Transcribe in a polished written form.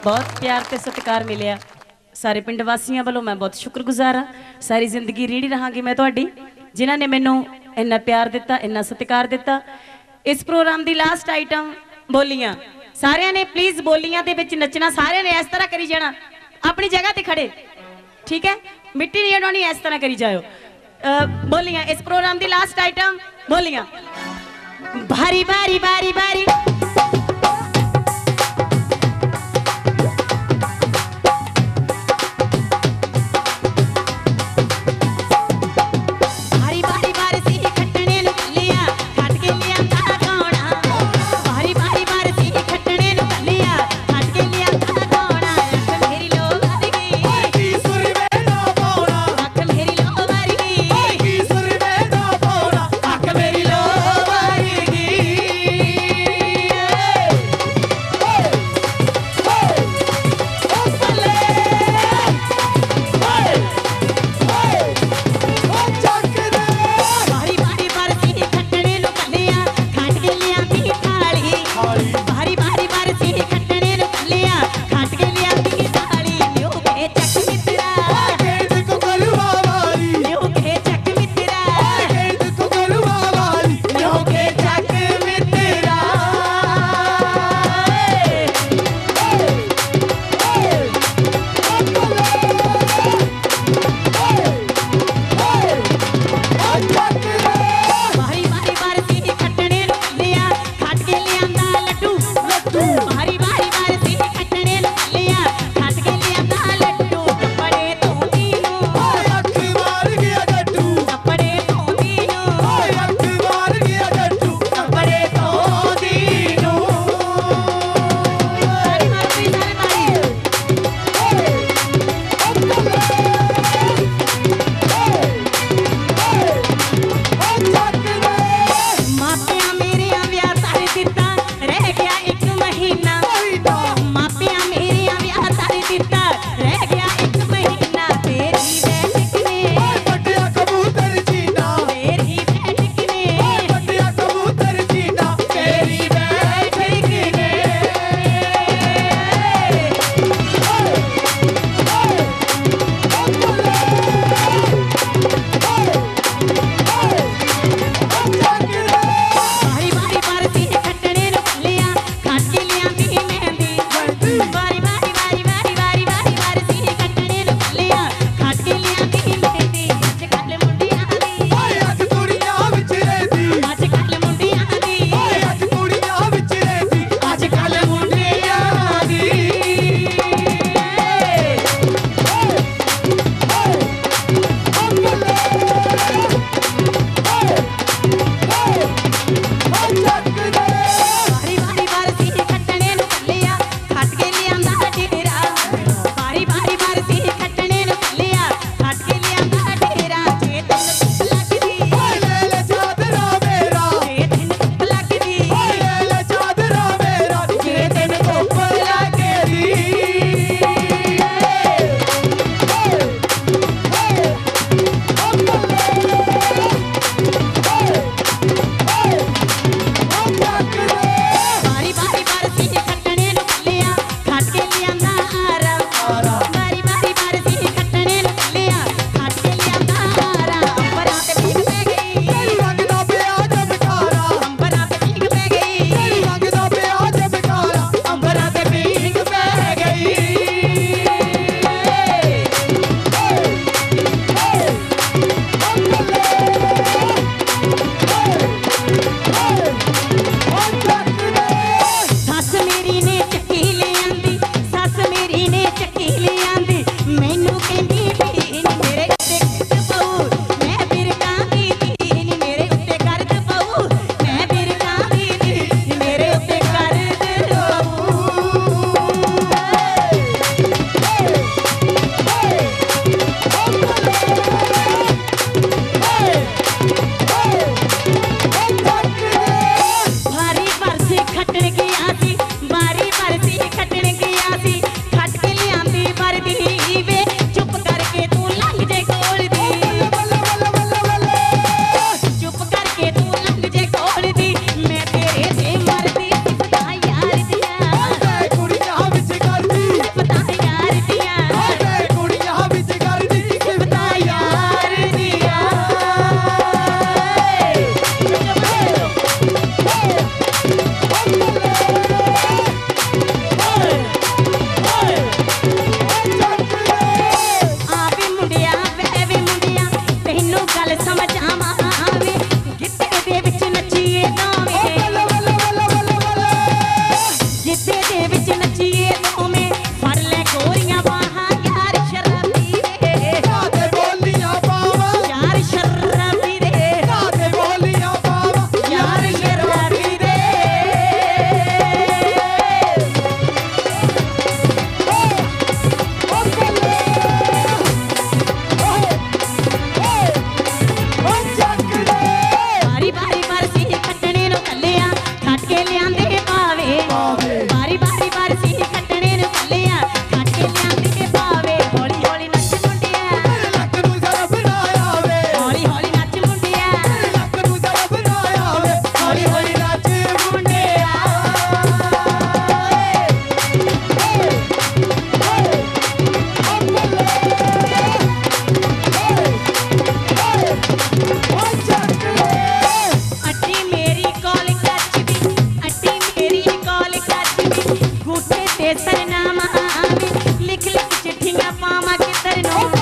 बहुत प्यार ते सत्कार मिलिया सारे पिंड वासियों वालों। मैं बहुत शुक्रगुजार हाँ। सारी जिंदगी रीढ़ी रहांगी मैं तुहाडी, जिन्हां ने मैनू इन्ना प्यार दिता, इन्ना सत्कार दिता। इस प्रोग्राम की लास्ट आइटम बोलियां। सारिਆਂ ने प्लीज बोलियां दे विच नचना, सारिਆਂ ने इस तरह करी जाना, अपनी जगह ते खड़े, ठीक है? मिट्टी नहीं उड़ानी, इस तरह करी जाओ। बोलियां इस प्रोग्राम की लास्ट आइटम बोलियां। बारी बारी बारी बारी ਜਾਵਾਂ ਵੇ, ਲਿਖ ਲਿਖ ਚਿੱਠੀਆਂ ਪਾਵਾਂ ਕਿੱਧਰ ਨੂੰ।